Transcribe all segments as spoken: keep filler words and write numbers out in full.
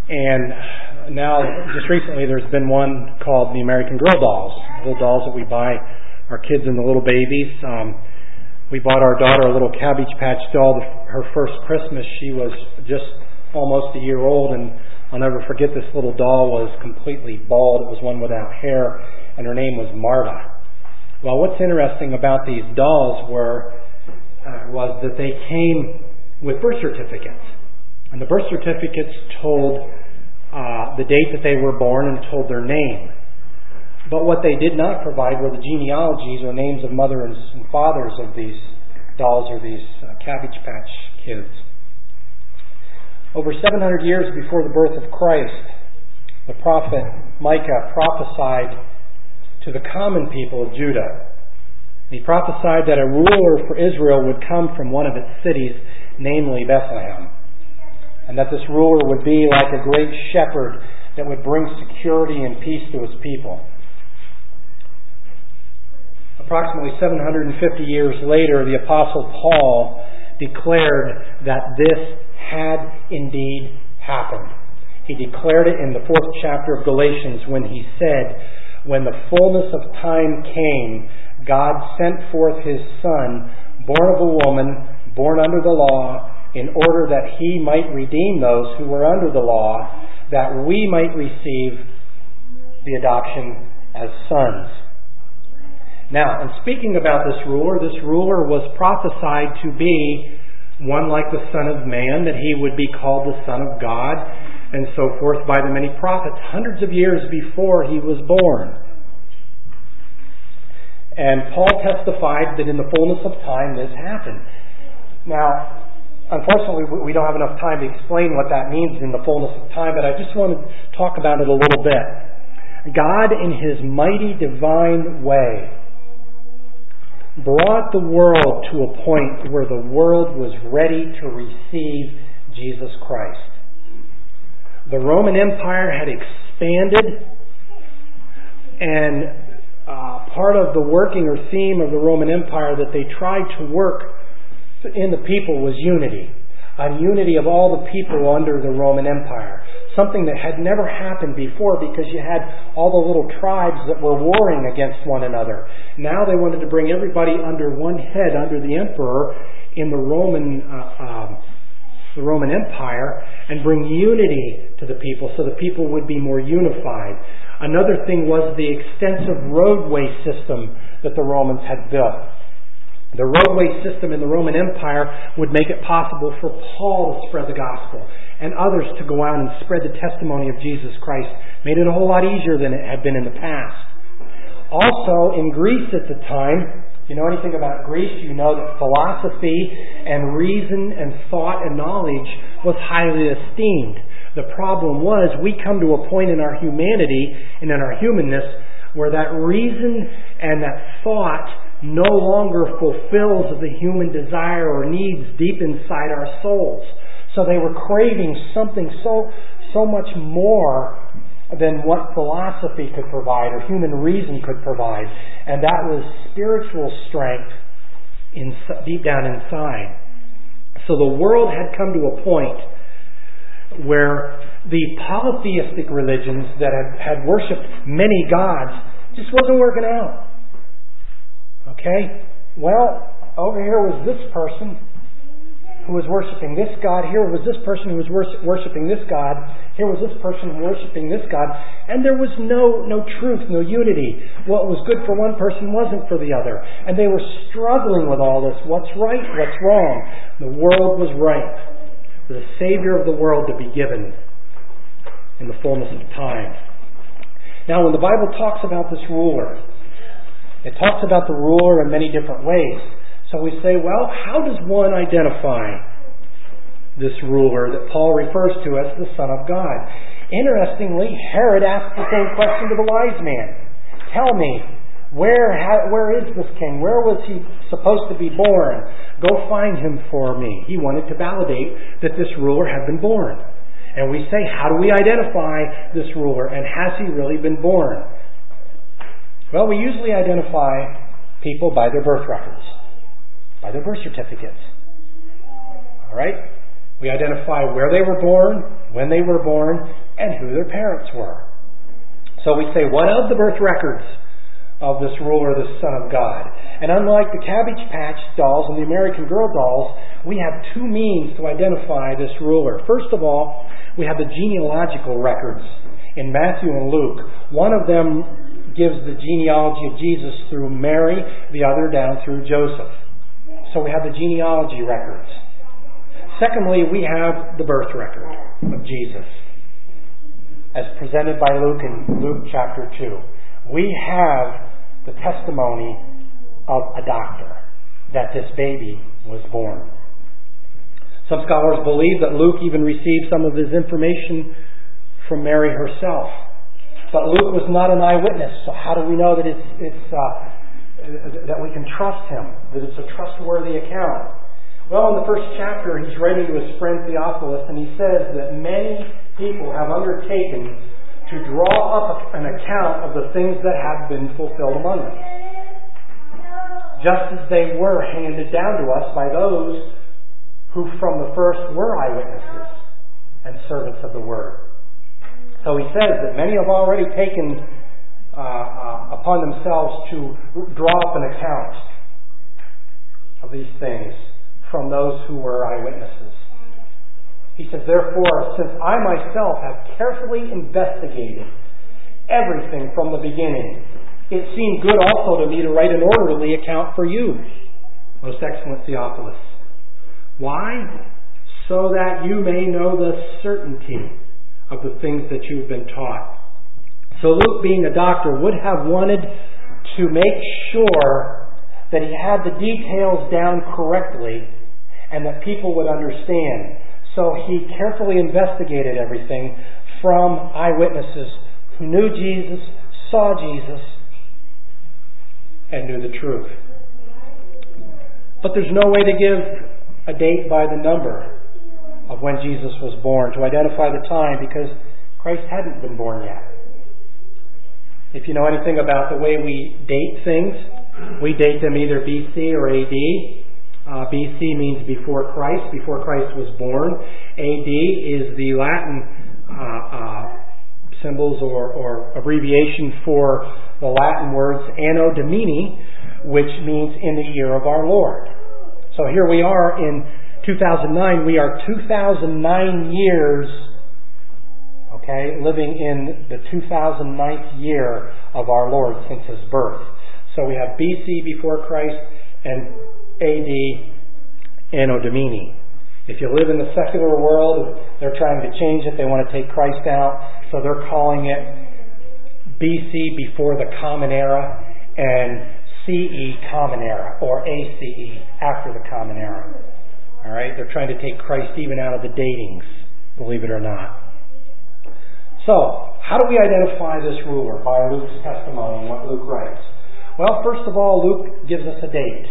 And now, just recently, there's been one called the American Girl dolls, little dolls that we buy our kids and the little babies. Um, we bought our daughter a little Cabbage Patch doll. Her first Christmas, she was just almost a year old, and I'll never forget, this little doll was completely bald. It was one without hair, and her name was Marta. Well, what's interesting about these dolls were uh, was that they came with birth certificates, and the birth certificates told uh, the date that they were born and told their name. But what they did not provide were the genealogies or names of mothers and fathers of these dolls or these uh, Cabbage Patch kids. Over seven hundred years before the birth of Christ, the prophet Micah prophesied to the common people of Judah. He prophesied that a ruler for Israel would come from one of its cities, namely Bethlehem, and that this ruler would be like a great shepherd that would bring security and peace to his people. Approximately seven hundred fifty years later, the Apostle Paul declared that this had indeed happened. He declared it in the fourth chapter of Galatians when he said, "When the fullness of time came, God sent forth His Son, born of a woman, born under the law, in order that He might redeem those who were under the law, that we might receive the adoption as sons." Now, in speaking about this ruler, this ruler was prophesied to be one like the Son of Man, that He would be called the Son of God, and so forth by the many prophets, hundreds of years before He was born. And Paul testified that in the fullness of time this happened. Now, unfortunately, we don't have enough time to explain what that means in the fullness of time, but I just want to talk about it a little bit. God, in His mighty divine way, brought the world to a point where the world was ready to receive Jesus Christ. The Roman Empire had expanded, and uh, part of the working or theme of the Roman Empire that they tried to work in the people was unity. A unity of all the people under the Roman Empire. Something that had never happened before, because you had all the little tribes that were warring against one another. Now they wanted to bring everybody under one head, under the emperor in the Roman uh, uh, the Roman Empire, and bring unity to the people so the people would be more unified. Another thing was the extensive roadway system that the Romans had built. The roadway system in the Roman Empire would make it possible for Paul to spread the gospel and others to go out and spread the testimony of Jesus Christ. Made it a whole lot easier than it had been in the past. Also, in Greece at the time, if you know anything about Greece, you know that philosophy and reason and thought and knowledge was highly esteemed. The problem was, we come to a point in our humanity and in our humanness where that reason and that thought no longer fulfills the human desire or needs deep inside our souls. So they were craving something so so much more than what philosophy could provide or human reason could provide. And that was spiritual strength in, deep down inside. So the world had come to a point where the polytheistic religions that had, had worshipped many gods just wasn't working out. Okay? Well, over here was this person who was worshiping this God. Here was this person who was worshiping this God. Here was this person worshiping this God. And there was no, no truth, no unity. What was good for one person wasn't for the other. And they were struggling with all this. What's right? What's wrong? The world was ripe for the Savior of the world to be given in the fullness of time. Now, when the Bible talks about this ruler, it talks about the ruler in many different ways. So we say, well, how does one identify this ruler that Paul refers to as the Son of God? Interestingly, Herod asked the same question to the wise man. Tell me, where how, where is this king? Where was he supposed to be born? Go find him for me. He wanted to validate that this ruler had been born. And we say, how do we identify this ruler? And has he really been born? Well, we usually identify people by their birth records, by their birth certificates. All right? We identify where they were born, when they were born, and who their parents were. So we say, what of the birth records of this ruler, the Son of God? And unlike the Cabbage Patch dolls and the American Girl dolls, we have two means to identify this ruler. First of all, we have the genealogical records in Matthew and Luke. One of them gives the genealogy of Jesus through Mary, the other down through Joseph. So we have the genealogy records. Secondly, we have the birth record of Jesus, as presented by Luke in Luke chapter two. We have the testimony of a doctor that this baby was born. Some scholars believe that Luke even received some of his information from Mary herself. But Luke was not an eyewitness, so how do we know that it's, it's uh, that we can trust him, that it's a trustworthy account? Well, in the first chapter, he's writing to his friend Theophilus, and he says that many people have undertaken to draw up an account of the things that have been fulfilled among them, just as they were handed down to us by those who from the first were eyewitnesses and servants of the Word. So he says that many have already taken uh, uh, upon themselves to draw up an account of these things from those who were eyewitnesses. He says, therefore, since I myself have carefully investigated everything from the beginning, it seemed good also to me to write an orderly account for you, most excellent Theophilus. Why? So that you may know the certainty of the things that you've been taught. So Luke, being a doctor, would have wanted to make sure that he had the details down correctly and that people would understand. So he carefully investigated everything from eyewitnesses who knew Jesus, saw Jesus, and knew the truth. But there's no way to give a date by the number of when Jesus was born, to identify the time, because Christ hadn't been born yet. If you know anything about the way we date things, we date them either B C or A D. Uh, B C means before Christ, before Christ was born. A D is the Latin uh, uh, symbols or, or abbreviation for the Latin words Anno Domini, which means in the year of our Lord. So here we are in two thousand nine. We are two thousand nine years, okay, living in the two thousand ninth year of our Lord since His birth. So we have B C before Christ and A D Anno Domini. If you live in the secular world, they're trying to change it. They want to take Christ out, so they're calling it B C before the Common Era and C E Common Era, or A C E after the Common Era. All right, they're trying to take Christ even out of the datings, believe it or not. So, how do we identify this ruler? By Luke's testimony and what Luke writes. Well, first of all, Luke gives us a date.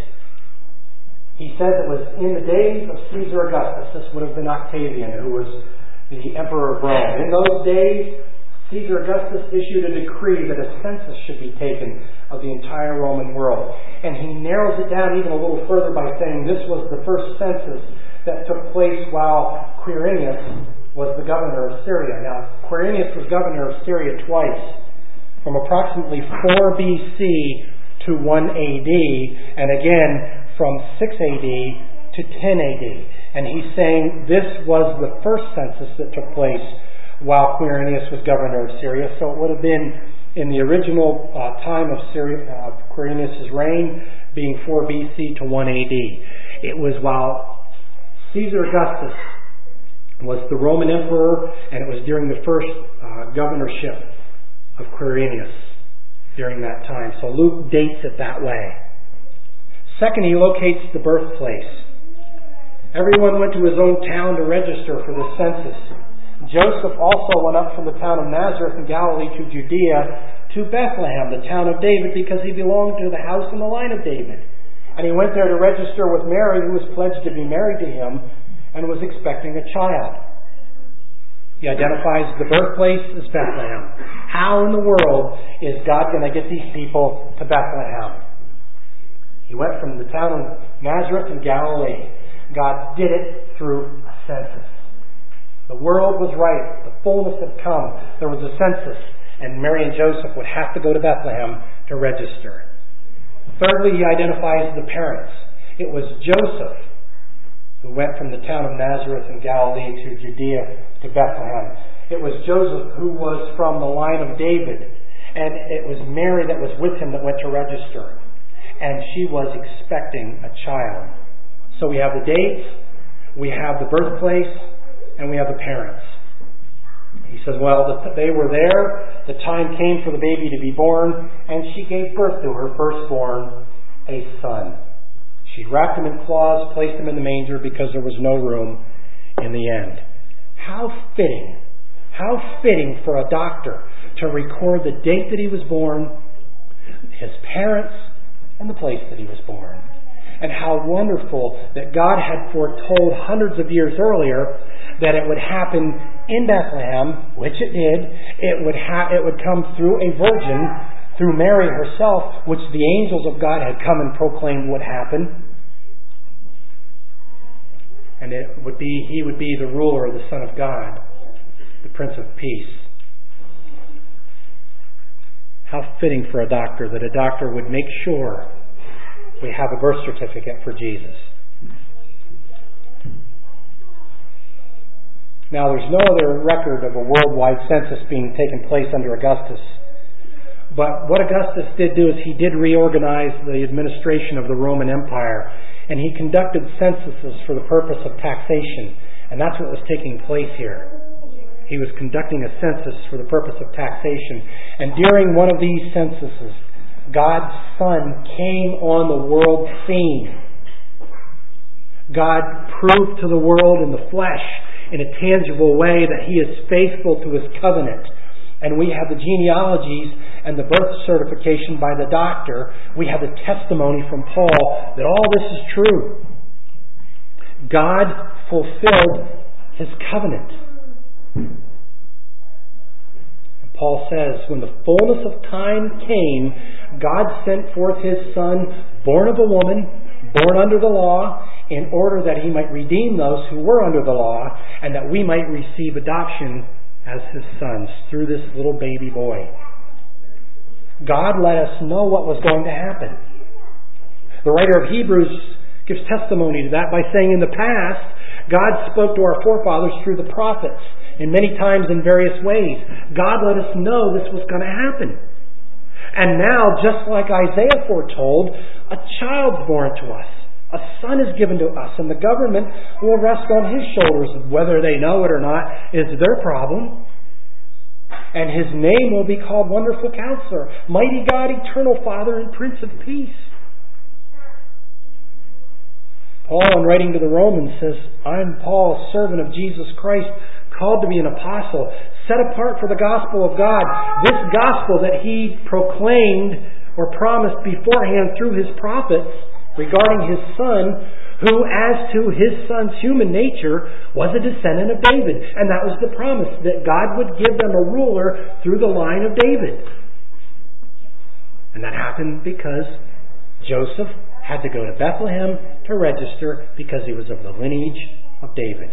He says it was in the days of Caesar Augustus. This would have been Octavian, who was the emperor of Rome. In those days, Caesar Augustus issued a decree that a census should be taken of the entire Roman world. And he narrows it down even a little further by saying this was the first census that took place while Quirinius was the governor of Syria. Now, Quirinius was governor of Syria twice, from approximately four B C to one A D, and again from six A D to ten A D. And he's saying this was the first census that took place while Quirinius was governor of Syria. So it would have been in the original uh, time of Syria, uh, Quirinius' reign, being four B C to one A D. It was while Caesar Augustus was the Roman emperor, and it was during the first uh, governorship of Quirinius during that time. So Luke dates it that way. Second, he locates the birthplace. Everyone went to his own town to register for the census. Joseph also went up from the town of Nazareth in Galilee to Judea to Bethlehem, the town of David, because he belonged to the house and the line of David. And he went there to register with Mary, who was pledged to be married to him and was expecting a child. He identifies the birthplace as Bethlehem. How in the world is God going to get these people to Bethlehem? He went from the town of Nazareth in Galilee. God did it through a census. The world was right. The fullness had come. There was a census, and Mary and Joseph would have to go to Bethlehem to register. Thirdly, he identifies the parents. It was Joseph who went from the town of Nazareth in Galilee to Judea to Bethlehem. It was Joseph who was from the line of David, and it was Mary that was with him that went to register. And she was expecting a child. So we have the dates, we have the birthplace, and we have the parents. He says, well, they were there, the time came for the baby to be born, and she gave birth to her firstborn, a son. She wrapped him in cloths, placed him in the manger because there was no room in the end. How fitting, how fitting for a doctor to record the date that he was born, his parents, and the place that he was born. And how wonderful that God had foretold hundreds of years earlier that it would happen in Bethlehem, which it did. It would ha- it would come through a virgin, through Mary herself, which the angels of God had come and proclaimed would happen. And it would be he would be the ruler, the Son of God, the Prince of Peace. How fitting for a doctor that a doctor would make sure we have a birth certificate for Jesus. Now, there's no other record of a worldwide census being taken place under Augustus. But what Augustus did do is he did reorganize the administration of the Roman Empire, and he conducted censuses for the purpose of taxation. And that's what was taking place here. He was conducting a census for the purpose of taxation. And during one of these censuses, God's Son came on the world scene. God proved to the world in the flesh, in a tangible way, that He is faithful to His covenant. And we have the genealogies and the birth certification by the doctor. We have the testimony from Paul that all this is true. God fulfilled His covenant. Paul says, when the fullness of time came, God sent forth His Son, born of a woman, born under the law, in order that He might redeem those who were under the law, and that we might receive adoption as His sons through this little baby boy. God let us know what was going to happen. The writer of Hebrews gives testimony to that by saying, in the past, God spoke to our forefathers through the prophets, and many times in various ways. God let us know this was going to happen. And now, just like Isaiah foretold, a child's born to us. A son is given to us, and the government will rest on His shoulders. Whether they know it or not is their problem. And His name will be called Wonderful Counselor, Mighty God, Eternal Father, and Prince of Peace. Paul, in writing to the Romans, says, I'm Paul, servant of Jesus Christ, called to be an apostle, set apart for the gospel of God. This gospel that he proclaimed or promised beforehand through his prophets regarding His Son, who as to His Son's human nature was a descendant of David. And that was the promise, that God would give them a ruler through the line of David. And that happened because Joseph had to go to Bethlehem to register because he was of the lineage of David.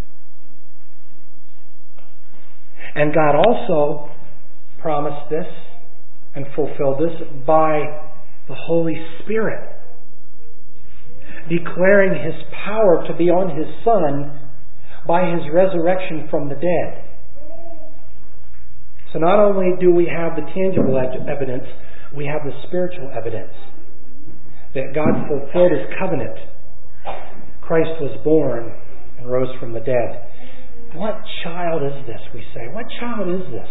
And God also promised this and fulfilled this by the Holy Spirit, declaring His power to be on His Son by His resurrection from the dead. So not only do we have the tangible evidence, we have the spiritual evidence that God fulfilled His covenant. Christ was born and rose from the dead. What child is this, we say? What child is this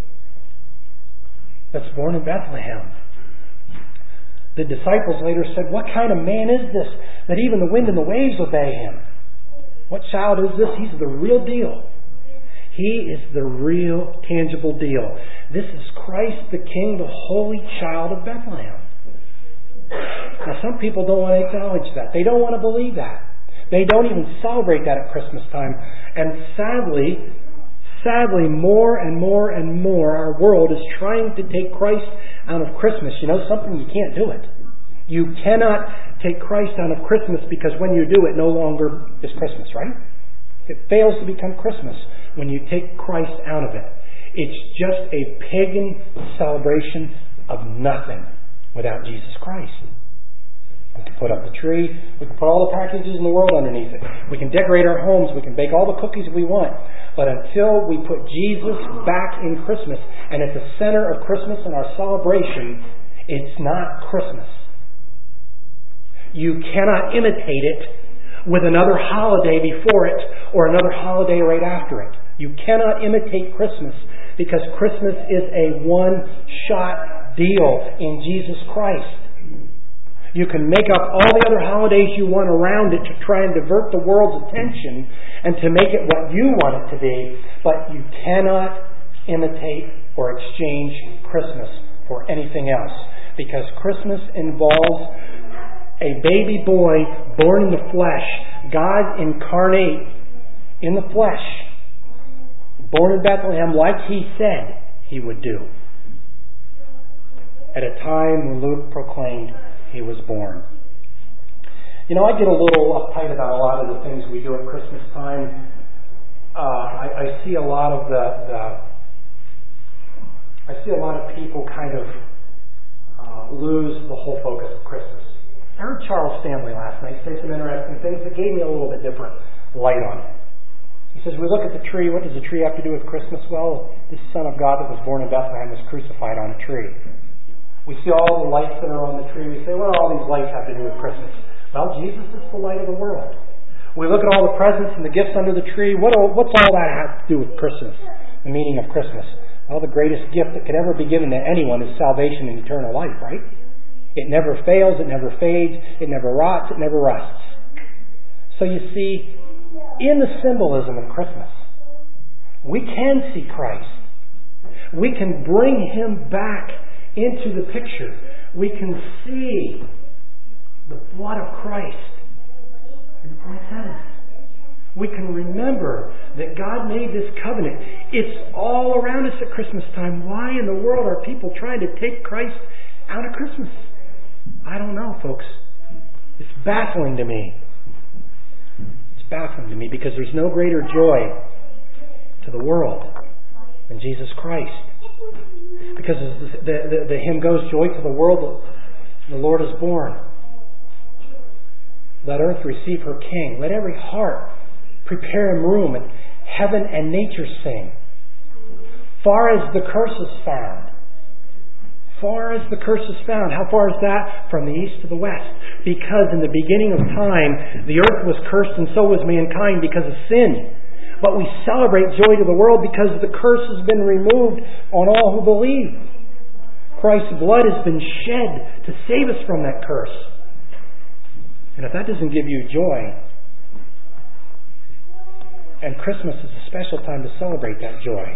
that's born in Bethlehem? The disciples later said, what kind of man is this that even the wind and the waves obey Him? What child is this? He's the real deal. He is the real, tangible deal. This is Christ the King, the holy child of Bethlehem. Now, some people don't want to acknowledge that. They don't want to believe that. They don't even celebrate that at Christmas time. And sadly, sadly, more and more and more, our world is trying to take Christ out of Christmas. You know something? You can't do it. You cannot take Christ out of Christmas, because when you do, it no longer is Christmas, right? It fails to become Christmas when you take Christ out of it. It's just a pagan celebration of nothing without Jesus Christ. We can put up the tree. We can put all the packages in the world underneath it. We can decorate our homes. We can bake all the cookies we want. But until we put Jesus back in Christmas and at the center of Christmas and our celebration, it's not Christmas. You cannot imitate it with another holiday before it or another holiday right after it. You cannot imitate Christmas because Christmas is a one-shot deal in Jesus Christ. You can make up all the other holidays you want around it to try and divert the world's attention and to make it what you want it to be, but you cannot imitate or exchange Christmas for anything else, because Christmas involves a baby boy born in the flesh, God incarnate in the flesh, born in Bethlehem like He said He would do, at a time when Luke proclaimed He was born. You know, I get a little uptight about a lot of the things we do at Christmas time. Uh, I, I see a lot of the, the I see a lot of people kind of uh, lose the whole focus of Christmas. I heard Charles Stanley last night say some interesting things that gave me a little bit different light on it. He says, we look at the tree. What does the tree have to do with Christmas? Well, this Son of God that was born in Bethlehem was crucified on a tree. We see all the lights that are on the tree. We say, what do all these lights have to do with Christmas? Well, Jesus is the light of the world. We look at all the presents and the gifts under the tree. What, what's all that have to do with Christmas? The meaning of Christmas. Well, the greatest gift that could ever be given to anyone is salvation and eternal life, right? It never fails. It never fades. It never rots. It never rusts. So you see, in the symbolism of Christmas, we can see Christ. We can bring Him back into the picture. We can see the blood of Christ in the poinsettias. We can remember that God made this covenant. It's all around us at Christmas time. Why in the world are people trying to take Christ out of Christmas? I don't know, folks. It's baffling to me. It's baffling to me because there's no greater joy to the world than Jesus Christ. Because the, the, the, the hymn goes, joy to the world, the Lord is born. Let earth receive her King. Let every heart prepare Him room, and heaven and nature sing. Far as the curse is found. Far as the curse is found. How far is that? From the east to the west. Because in the beginning of time, the earth was cursed and so was mankind because of sin. But we celebrate joy to the world because the curse has been removed on all who believe. Christ's blood has been shed to save us from that curse. And if that doesn't give you joy, and Christmas is a special time to celebrate that joy.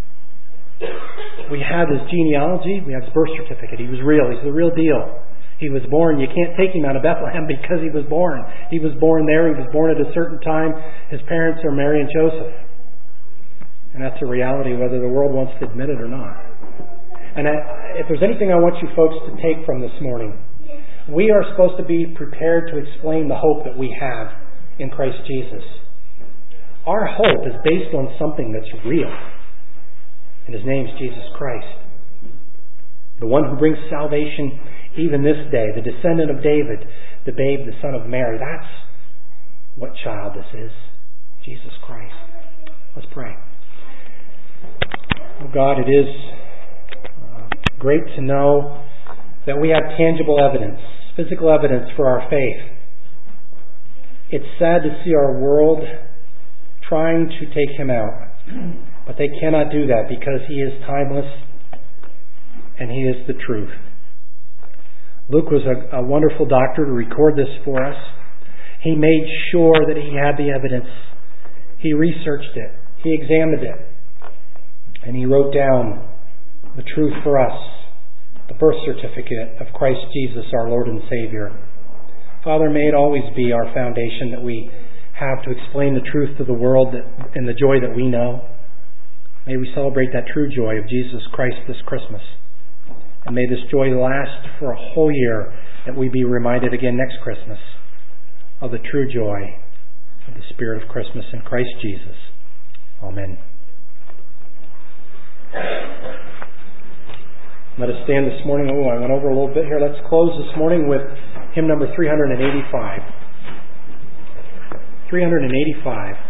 We have His genealogy, we have His birth certificate. He was real, He's the real deal. He was born. You can't take Him out of Bethlehem because He was born. He was born there. He was born at a certain time. His parents are Mary and Joseph. And that's a reality whether the world wants to admit it or not. And I, if there's anything I want you folks to take from this morning, we are supposed to be prepared to explain the hope that we have in Christ Jesus. Our hope is based on something that's real. And His name is Jesus Christ. The one who brings salvation even this day, the descendant of David, the babe, the son of Mary. That's what child this is. Jesus Christ. Let's pray. Oh God, it is uh, great to know that we have tangible evidence, physical evidence for our faith. It's sad to see our world trying to take Him out. But they cannot do that because He is timeless and He is the truth. Luke was a, a wonderful doctor to record this for us. He made sure that he had the evidence. He researched it. He examined it. And he wrote down the truth for us, the birth certificate of Christ Jesus, our Lord and Savior. Father, may it always be our foundation that we have to explain the truth to the world that, and the joy that we know. May we celebrate that true joy of Jesus Christ this Christmas. And may this joy last for a whole year, that we be reminded again next Christmas of the true joy of the Spirit. spirit of Christmas in Christ Jesus. Amen. Let us stand this morning. Oh, I went over a little bit here. Let's close this morning with hymn number three eighty-five. three eighty-five.